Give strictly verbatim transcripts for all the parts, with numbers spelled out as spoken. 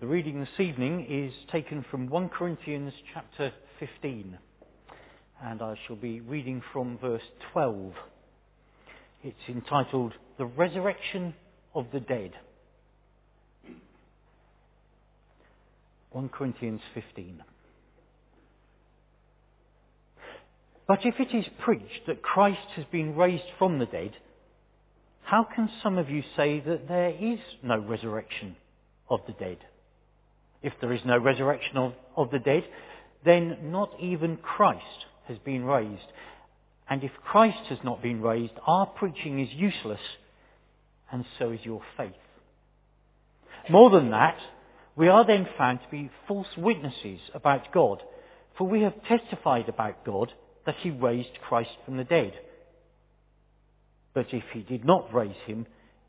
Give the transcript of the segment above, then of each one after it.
The reading this evening is taken from First Corinthians chapter fifteen, and I shall be reading from verse twelve. It's entitled, The Resurrection of the Dead. First Corinthians fifteen. But if it is preached that Christ has been raised from the dead, how can some of you say that there is no resurrection of the dead? If there is no resurrection of, of the dead, then not even Christ has been raised. And if Christ has not been raised, our preaching is useless, and so is your faith. More than that, we are then found to be false witnesses about God, for we have testified about God that he raised Christ from the dead. But if he did not raise him,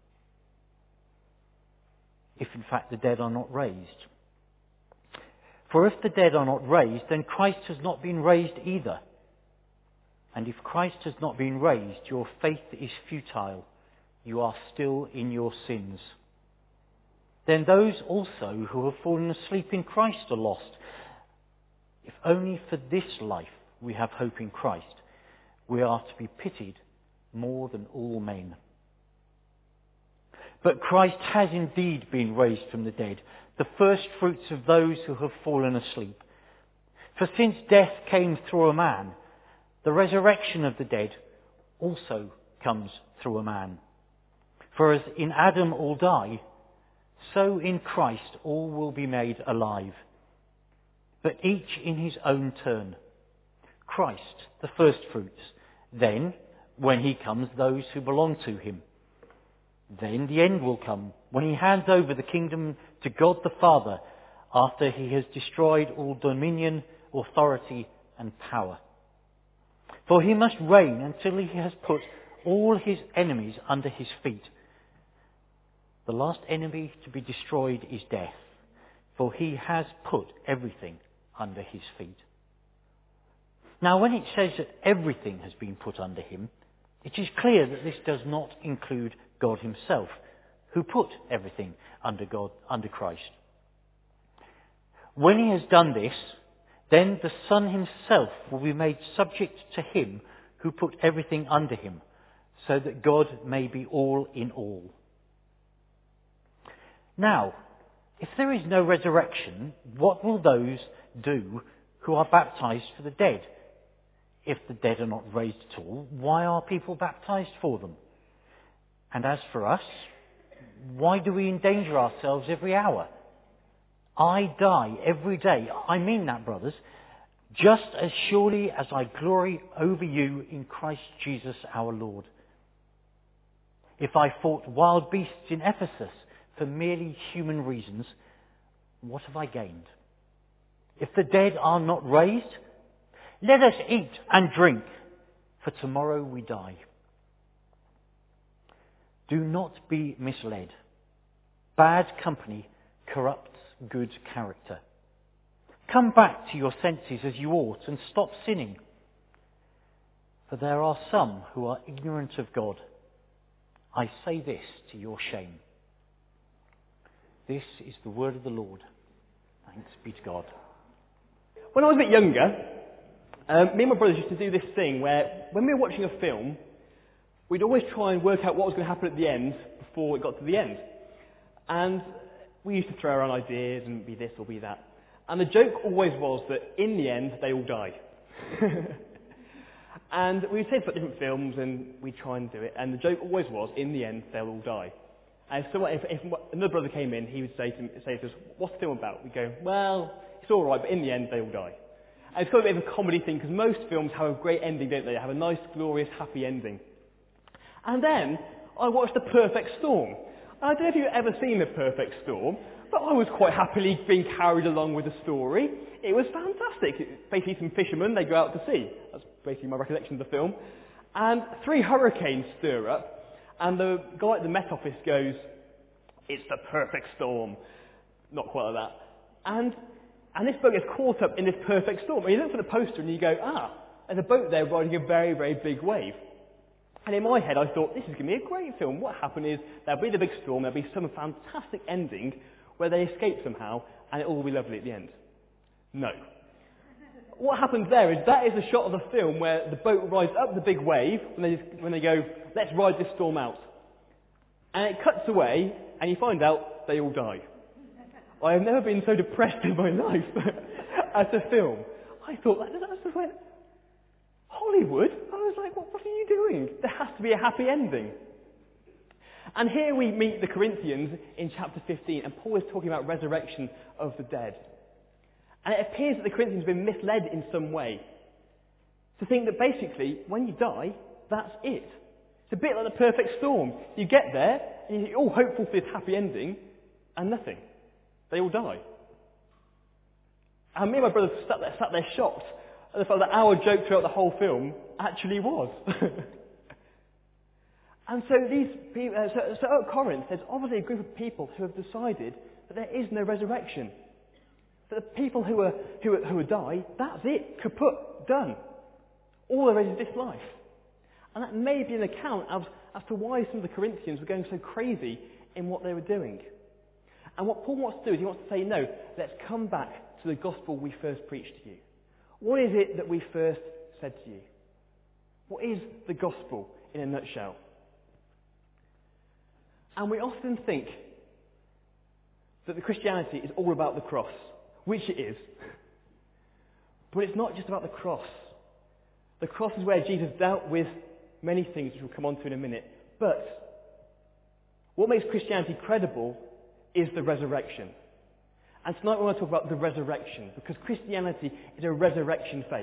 if in fact the dead are not raised. For if the dead are not raised, then Christ has not been raised either. And if Christ has not been raised, your faith is futile. You are still in your sins. Then those also who have fallen asleep in Christ are lost. If only for this life we have hope in Christ, we are to be pitied more than all men. But Christ has indeed been raised from the dead, the first fruits of those who have fallen asleep. For since death came through a man, the resurrection of the dead also comes through a man. For as in Adam all die, so in Christ all will be made alive, but each in his own turn. Christ, the first fruits, then, when he comes, those who belong to him. Then the end will come, when he hands over the kingdom to God the Father, after he has destroyed all dominion, authority, and power. For he must reign until he has put all his enemies under his feet. The last enemy to be destroyed is death, for he has put everything under his feet. Now, when it says that everything has been put under him, it is clear that this does not include God himself, who put everything under God, under Christ. When he has done this, then the Son himself will be made subject to him who put everything under him, so that God may be all in all. Now, if there is no resurrection, what will those do who are baptized for the dead? If the dead are not raised at all, why are people baptized for them? And as for us, why do we endanger ourselves every hour? I die every day. I mean that, brothers, just as surely as I glory over you in Christ Jesus our Lord. If I fought wild beasts in Ephesus for merely human reasons, what have I gained? If the dead are not raised, let us eat and drink, for tomorrow we die. Do not be misled. Bad company corrupts good character. Come back to your senses as you ought and stop sinning. For there are some who are ignorant of God. I say this to your shame. This is the word of the Lord. Thanks be to God. When I was a bit younger, um, me and my brothers used to do this thing where when we were watching a film, we'd always try and work out what was going to happen at the end before it got to the end. And we used to throw around ideas and be this or be that. And the joke always was that in the end, they all died. And we would say about different films and we'd try and do it. And the joke always was, in the end, they'll all die. And so if, if another brother came in, he would say to, say to us, what's the film about? We'd go, well, it's all right, but in the end, they all die. And it's got a bit of a comedy thing, because most films have a great ending, don't they? They have a nice, glorious, happy ending. And then I watched The Perfect Storm. I don't know if you've ever seen The Perfect Storm, but I was quite happily being carried along with the story. It was fantastic. Basically some fishermen, they go out to sea. That's basically my recollection of the film. And three hurricanes stir up, and the guy at the Met Office goes, it's the perfect storm. Not quite like that. And, and this boat gets caught up in this perfect storm. And you look for the poster and you go, ah, there's a boat there riding a very, very big wave. And in my head, I thought, this is going to be a great film. What happened is, there'll be the big storm, there'll be some fantastic ending where they escape somehow and it all will be lovely at the end? No. What happens there is that is a shot of the film where the boat rides up the big wave when they, when they go, let's ride this storm out. And it cuts away and you find out they all die. I have never been so depressed in my life as a film. I thought, that, that just went, Hollywood? I was like, what, what are you doing? There has to be a happy ending. And here we meet the Corinthians in chapter fifteen, and Paul is talking about resurrection of the dead. And it appears that the Corinthians have been misled in some way to think that basically, when you die, that's it. It's a bit like the perfect storm. You get there, and you're all hopeful for this happy ending, and nothing. They all die. And me and my brother sat there, sat there shocked at the fact that our joke throughout the whole film actually was. And so these people, uh, so, so at Corinth, there's obviously a group of people who have decided that there is no resurrection. That the people who are who are, who are die, that's it, kaput, done. All there is is this life. And that may be an account as, as to why some of the Corinthians were going so crazy in what they were doing. And what Paul wants to do is he wants to say, no, let's come back to the gospel we first preached to you. What is it that we first said to you? What is the gospel in a nutshell? And we often think that the Christianity is all about the cross, which it is. But it's not just about the cross. The cross is where Jesus dealt with many things, which we'll come on to in a minute. But what makes Christianity credible is the resurrection. And tonight we want to talk about the resurrection, because Christianity is a resurrection faith.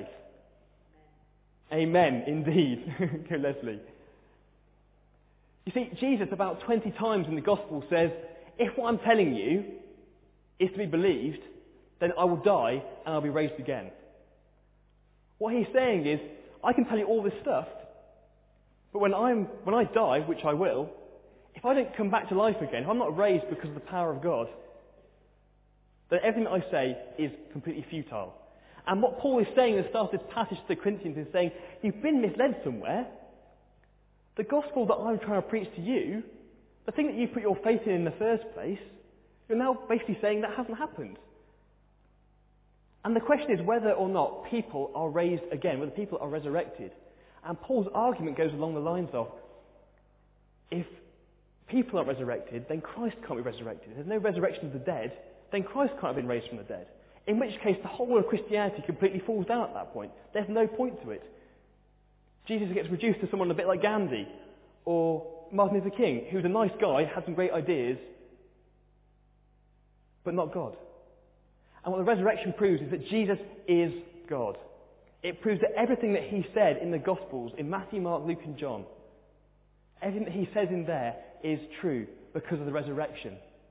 Amen, indeed. Go Leslie. You see, Jesus about twenty times in the Gospel says, if what I'm telling you is to be believed, then I will die and I'll be raised again. What he's saying is, I can tell you all this stuff, but when I'm when I die, which I will, if I don't come back to life again, if I'm not raised because of the power of God, then everything that I say is completely futile. And what Paul is saying at the start of this passage to the Corinthians is saying, you've been misled somewhere. The gospel that I'm trying to preach to you, the thing that you put your faith in in the first place, you're now basically saying that hasn't happened. And the question is whether or not people are raised again, whether people are resurrected. And Paul's argument goes along the lines of, if people aren't resurrected, then Christ can't be resurrected. If there's no resurrection of the dead, then Christ can't have been raised from the dead. In which case the whole of Christianity completely falls down at that point. There's no point to it. Jesus gets reduced to someone a bit like Gandhi or Martin Luther King, who's a nice guy, had some great ideas, but not God. And what the resurrection proves is that Jesus is God. It proves that everything that he said in the Gospels, in Matthew, Mark, Luke and John, everything that he says in there is true because of the resurrection.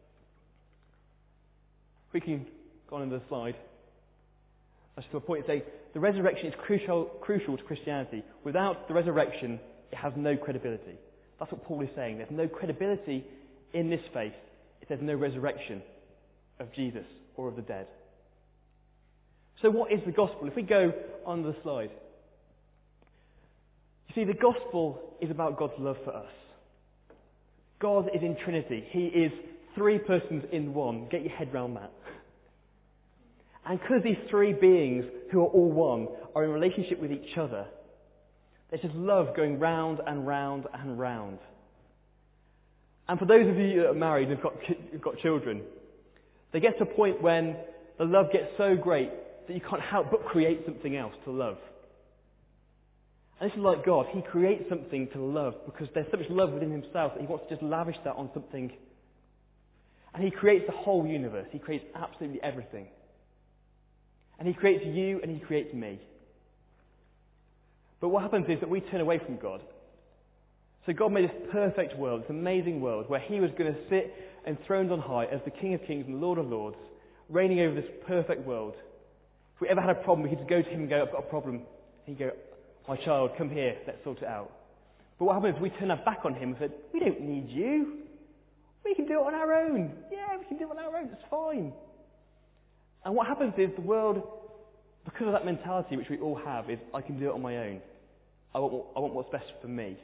We can go on in the slide. That's to a point saying the resurrection is crucial, crucial to Christianity. Without the resurrection, it has no credibility. That's what Paul is saying. There's no credibility in this faith if there's no resurrection of Jesus or of the dead. So what is the gospel? If we go on the slide. You see, the gospel is about God's love for us. God is in Trinity. He is three persons in one. Get your head round that. And because these three beings, who are all one, are in relationship with each other, there's just love going round and round and round. And for those of you that are married and have got, have got children, they get to a point when the love gets so great that you can't help but create something else to love. And this is like God. He creates something to love because there's so much love within himself that he wants to just lavish that on something. And he creates the whole universe. He creates absolutely everything. And he creates you and he creates me. But what happens is that we turn away from God. So God made this perfect world, this amazing world, where he was going to sit enthroned on high as the King of Kings and Lord of Lords, reigning over this perfect world. If we ever had a problem, we could just go to him and go, I've got a problem. And he'd go, my child, come here, let's sort it out. But what happens is we turn our back on him and said, we don't need you. We can do it on our own. Yeah, we can do it on our own, it's fine. And what happens is the world, because of that mentality which we all have, is I can do it on my own. I want, I want what's best for me.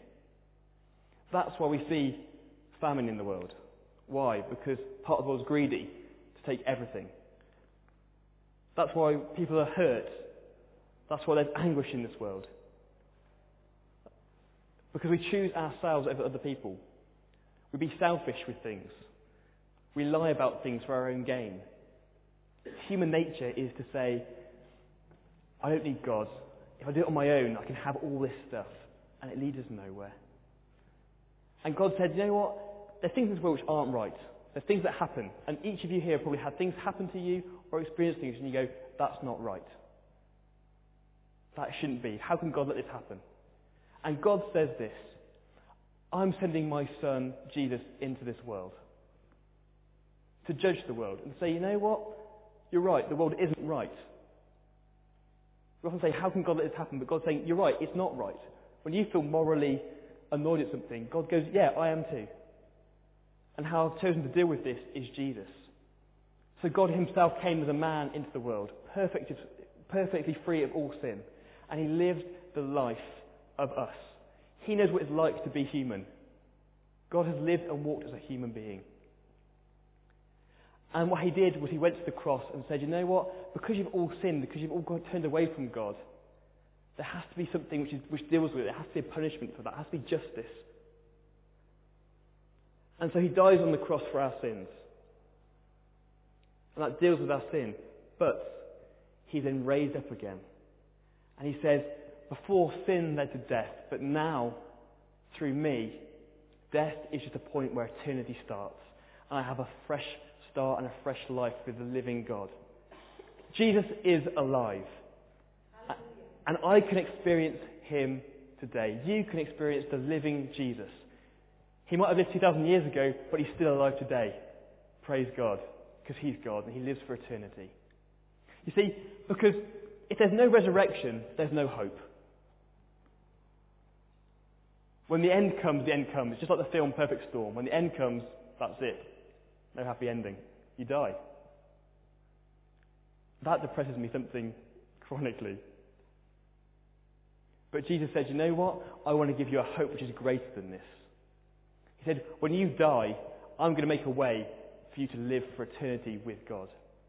That's why we see famine in the world. Why? Because part of the world's greedy. to take everything. That's why people are hurt. That's why there's anguish in this world. Because we choose ourselves over other people. We be selfish with things. We lie about things for our own gain. Human nature is to say, I don't need God. If I do it on my own, I can have all this stuff. And it leads us nowhere. And God said, you know what? There are things in this world which aren't right. There are things that happen. And each of you here probably had things happen to you or experienced things and you go, that's not right. That shouldn't be. How can God let this happen? And God says this, I'm sending my son, Jesus, into this world to judge the world and say, you know what? You're right, the world isn't right. We often say, how can God let this happen? But God's saying, you're right, it's not right. When you feel morally annoyed at something, God goes, yeah, I am too. And how I've chosen to deal with this is Jesus. So God himself came as a man into the world, perfect, perfectly free of all sin. And he lived the life of us. He knows what it's like to be human. God has lived and walked as a human being. And what he did was he went to the cross and said, you know what? Because you've all sinned, because you've all got turned away from God, there has to be something which, is, which deals with it. There has to be a punishment for that. There has to be justice. And so he dies on the cross for our sins. And that deals with our sin. But he's then raised up again. And he says, before sin led to death, but now, through me, death is just a point where eternity starts. And I have a fresh start and a fresh life with the living God. Jesus is alive. And I can experience him today. You can experience the living Jesus. He might have lived two thousand years ago, but he's still alive today. Praise God. Because he's God and he lives for eternity. You see, because if there's no resurrection, there's no hope. When the end comes, the end comes. It's just like the film Perfect Storm. When the end comes, that's it. No happy ending. You die. That depresses me something chronically. But Jesus said, you know what? I want to give you a hope which is greater than this. He said, when you die, I'm going to make a way for you to live for eternity with God.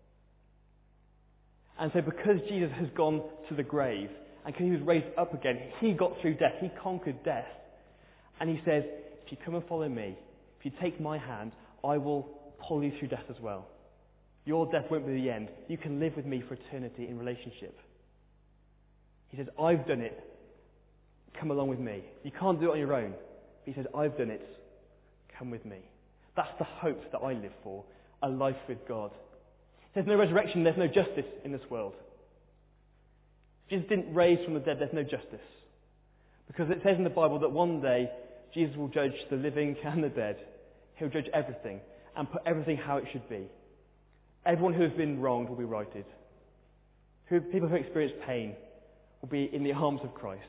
And so because Jesus has gone to the grave, and because he was raised up again, he got through death. He conquered death. And he says, if you come and follow me, if you take my hand, I will pull you through death as well. Your death won't be the end. You can live with me for eternity in relationship. He says, I've done it. Come along with me. You can't do it on your own. But he says, I've done it. Come with me. That's the hope that I live for. A life with God. There's no resurrection. There's no justice in this world. Jesus didn't raise from the dead. There's no justice. Because it says in the Bible that one day Jesus will judge the living and the dead. He'll judge everything and put everything how it should be. Everyone who has been wronged will be righted. Who, people who experience pain will be in the arms of Christ.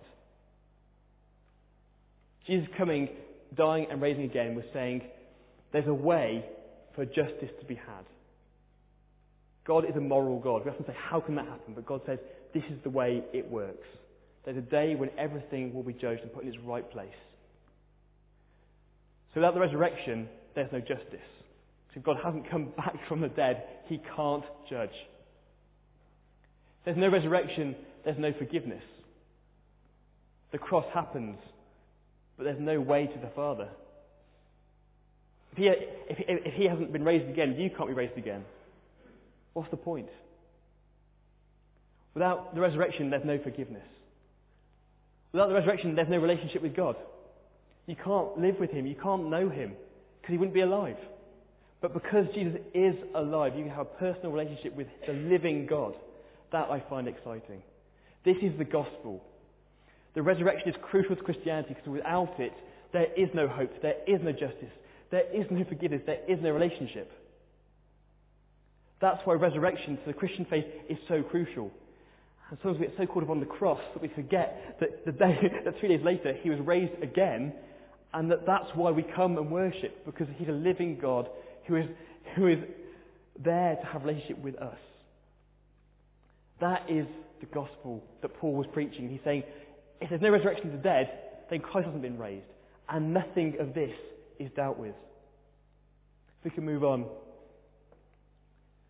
Jesus coming, dying and raising again was saying there's a way for justice to be had. God is a moral God. We often say, how can that happen? But God says, this is the way it works. There's a day when everything will be judged and put in its right place. So without the resurrection, there's no justice. So if God hasn't come back from the dead, he can't judge. There's no resurrection, there's no forgiveness. The cross happens, but there's no way to the Father. If he, if, if he hasn't been raised again, you can't be raised again. What's the point? Without the resurrection, there's no forgiveness. Without the resurrection, there's no relationship with God. You can't live with him. You can't know him because he wouldn't be alive. But because Jesus is alive, you can have a personal relationship with the living God. That I find exciting. This is the gospel. The resurrection is crucial to Christianity because without it, there is no hope, there is no justice, there is no forgiveness, there is no relationship. That's why resurrection to the Christian faith is so crucial. And sometimes we get so caught up on the cross that we forget that the day, that three days later he was raised again, and that that's why we come and worship, because he's a living God who is, who is there to have a relationship with us. That is the gospel that Paul was preaching. He's saying, if there's no resurrection of the dead, then Christ hasn't been raised. And nothing of this is dealt with. If we can move on.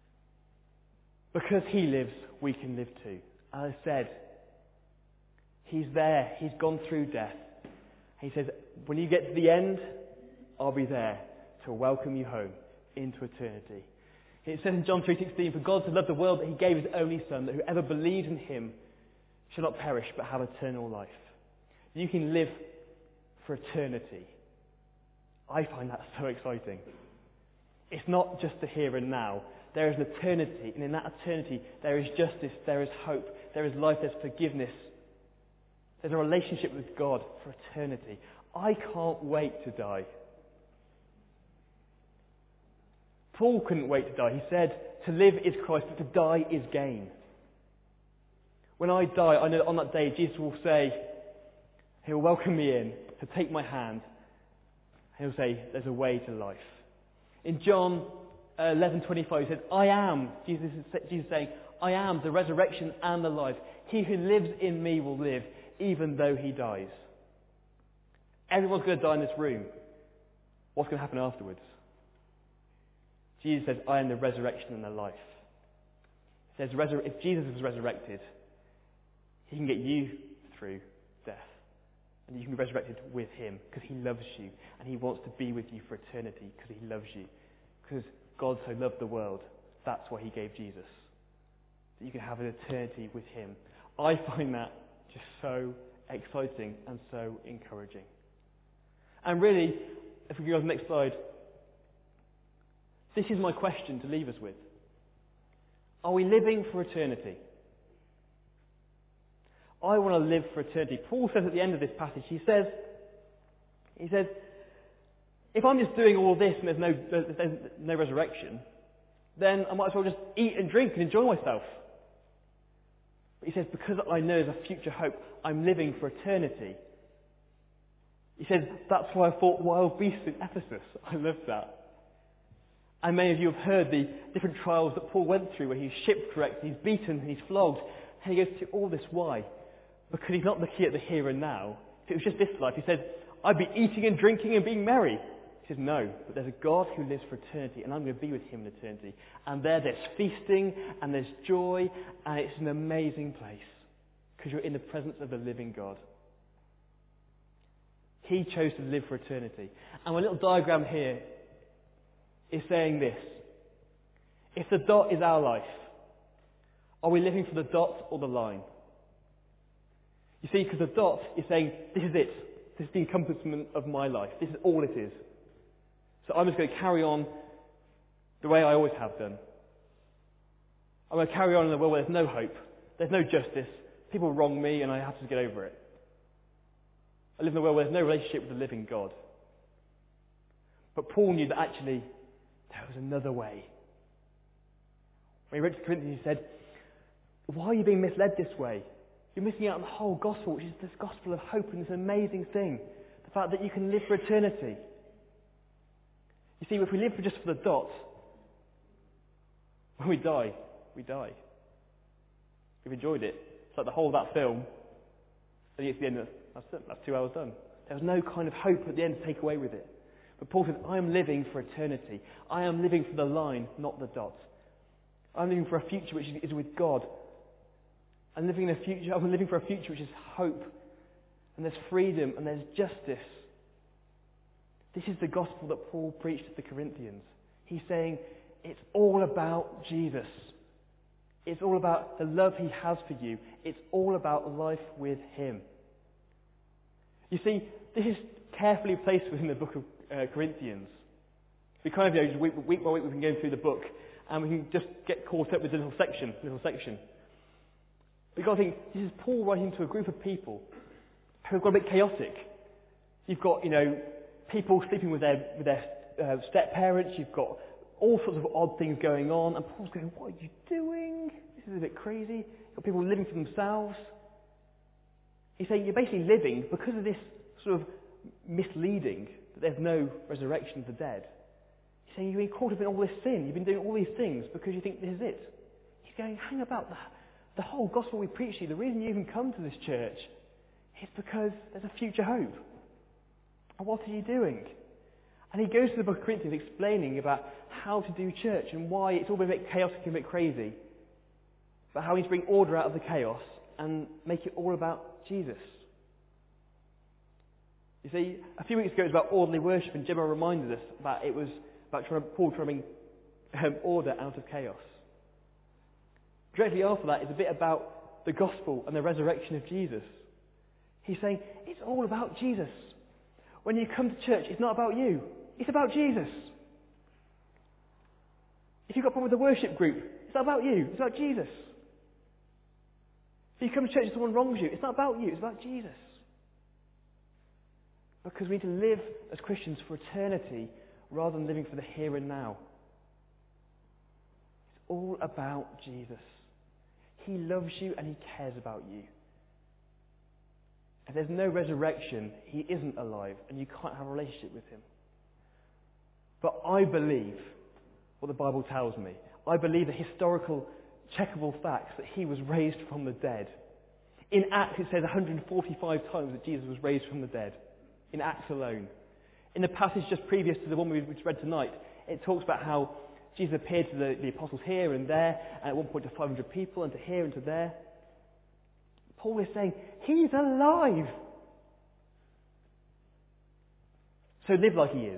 Because he lives, we can live too. As I said, he's there. He's gone through death. He says, when you get to the end, I'll be there to welcome you home into eternity. It says in John three sixteen, for God so loved the world that he gave his only Son, that whoever believes in him shall not perish but have eternal life. You can live for eternity. I find that so exciting. It's not just the here and now. There is an eternity, and in that eternity there is justice, there is hope, there is life, there's forgiveness. There's a relationship with God for eternity. I can't wait to die. Paul couldn't wait to die. He said, to live is Christ, but to die is gain. When I die, I know that on that day Jesus will say, he'll welcome me in, to take my hand, and he'll say, there's a way to life. In John eleven twenty-five, he says, I am, Jesus is Jesus saying, I am the resurrection and the life. He who lives in me will live, even though he dies. Everyone's going to die in this room. What's going to happen afterwards? Jesus says, I am the resurrection and the life. He says, if Jesus is resurrected, he can get you through death. And you can be resurrected with him because he loves you. And he wants to be with you for eternity because he loves you. Because God so loved the world, that's why he gave Jesus. That you can have an eternity with him. I find that just so exciting and so encouraging. And really, if we go to the next slide, this is my question to leave us with. Are we living for eternity? I want to live for eternity. Paul says at the end of this passage, he says, he says, if I'm just doing all this and there's no, there's no resurrection, then I might as well just eat and drink and enjoy myself. But he says, because I know there's a future hope, I'm living for eternity. He says, that's why I fought wild beasts in Ephesus. I love that. And many of you have heard the different trials that Paul went through, where he's shipwrecked, he's beaten, he's flogged. And he goes through all this. Why? Because he's not looking at the here and now. If it was just this life, he said, I'd be eating and drinking and being merry. He says, no, but there's a God who lives for eternity, and I'm going to be with him in eternity. And there, there's feasting, and there's joy, and it's an amazing place, because you're in the presence of the living God. He chose to live for eternity. And my little diagram here is saying this. If the dot is our life, are we living for the dot or the line? You see, because the dot is saying, this is it. This is the encompassment of my life. This is all it is. So I'm just going to carry on the way I always have done. I'm going to carry on in a world where there's no hope. There's no justice. People wrong me and I have to get over it. I live in a world where there's no relationship with the living God. But Paul knew that actually there was another way. When he wrote to Corinthians, he said, why are you being misled this way? You're missing out on the whole gospel, which is this gospel of hope and this amazing thing. The fact that you can live for eternity. You see, if we live for just for the dot, when we die, we die. We've enjoyed it. It's like the whole of that film. And it's the end of that's it. That's two hours done. There was no kind of hope at the end to take away with it. But Paul says, I am living for eternity. I am living for the line, not the dot. I'm living for a future which is with God. I'm living in a future. I'm living for a future which is hope, and there's freedom, and there's justice. This is the gospel that Paul preached to the Corinthians. He's saying it's all about Jesus. It's all about the love he has for you. It's all about life with him. You see, this is carefully placed within the book of uh, Corinthians. We kind of, you know, just week, week by week we've been going through the book, and we can just get caught up with the little section, little section. But you've got to think, this is Paul writing to a group of people who have got a bit chaotic. You've got, you know, people sleeping with their with their uh, step-parents. You've got all sorts of odd things going on. And Paul's going, what are you doing? This is a bit crazy. You've got people living for themselves. He's saying you're basically living because of this sort of misleading that there's no resurrection of the dead. He's saying you've been caught up in all this sin. You've been doing all these things because you think this is it. He's going, hang about that. The whole gospel we preach to you, the reason you even come to this church is because there's a future hope. And what are you doing? And he goes to the book of Corinthians explaining about how to do church and why it's all been a bit chaotic and a bit crazy. but how we need to bring order out of the chaos and make it all about Jesus. You see, a few weeks ago it was about orderly worship, and Gemma reminded us that it was about trying to, Paul trying to bring um, order out of chaos. Directly after that is a bit about the gospel and the resurrection of Jesus. He's saying, it's all about Jesus. When you come to church, it's not about you. It's about Jesus. If you've got a problem with the worship group, it's not about you. It's about Jesus. If you come to church and someone wrongs you, it's not about you. It's about Jesus. Because we need to live as Christians for eternity rather than living for the here and now. It's all about Jesus. He loves you and he cares about you. If there's no resurrection, he isn't alive and you can't have a relationship with him. But I believe what the Bible tells me. I believe the historical, checkable facts that he was raised from the dead. In Acts it says one hundred forty-five times that Jesus was raised from the dead. In Acts alone. In the passage just previous to the one we read tonight, it talks about how Jesus appeared to the, the apostles here and there, and at one point to five hundred people, and to here and to there. Paul is saying, he's alive! So live like he is.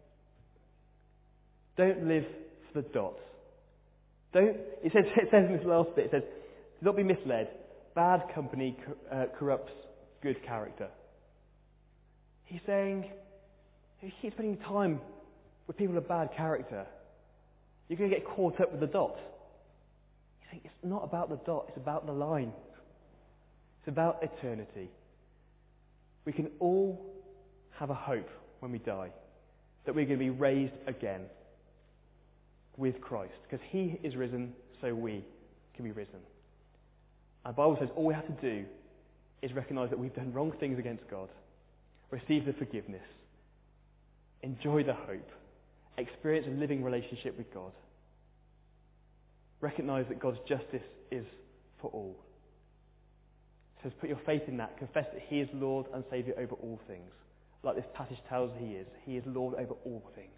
Don't live for the dots. Don't, it says, it says in this last bit, it says, do not be misled. Bad company uh, corrupts good character. He's saying, if you keep spending time with people of bad character, you're going to get caught up with the dot. He's saying, it's not about the dot, it's about the line. It's about eternity. We can all have a hope when we die, that we're going to be raised again with Christ, because he is risen, so we can be risen. And the Bible says all we have to do is recognise that we've done wrong things against God, receive the forgiveness, enjoy the hope, experience a living relationship with God, recognise that God's justice is for all. It says put your faith in that, confess that he is Lord and Saviour over all things. Like this passage tells he is. He is Lord over all things.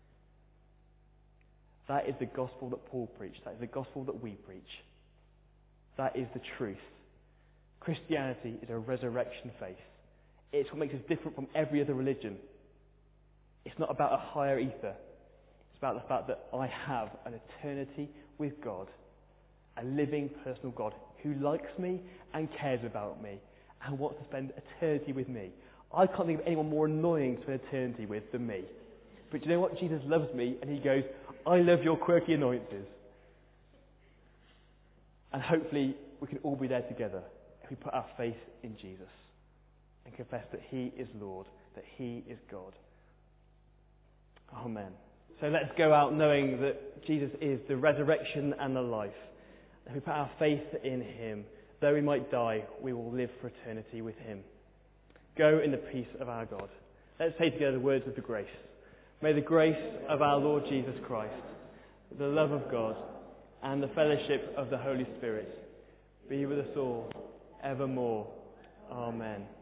That is the gospel that Paul preached. That is the gospel that we preach. That is the truth. Christianity is a resurrection faith. It's what makes us different from every other religion. It's not about a higher ether. It's about the fact that I have an eternity with God, a living personal God who likes me and cares about me and wants to spend eternity with me. I can't think of anyone more annoying to spend eternity with than me. But do you know what? Jesus loves me and he goes, I love your quirky annoyances. And hopefully we can all be there together if we put our faith in Jesus and confess that he is Lord, that he is God. Amen. So let's go out knowing that Jesus is the resurrection and the life. If we put our faith in him, though we might die, we will live for eternity with him. Go in the peace of our God. Let's say together the words of the grace. May the grace of our Lord Jesus Christ, the love of God, and the fellowship of the Holy Spirit be with us all evermore. Amen.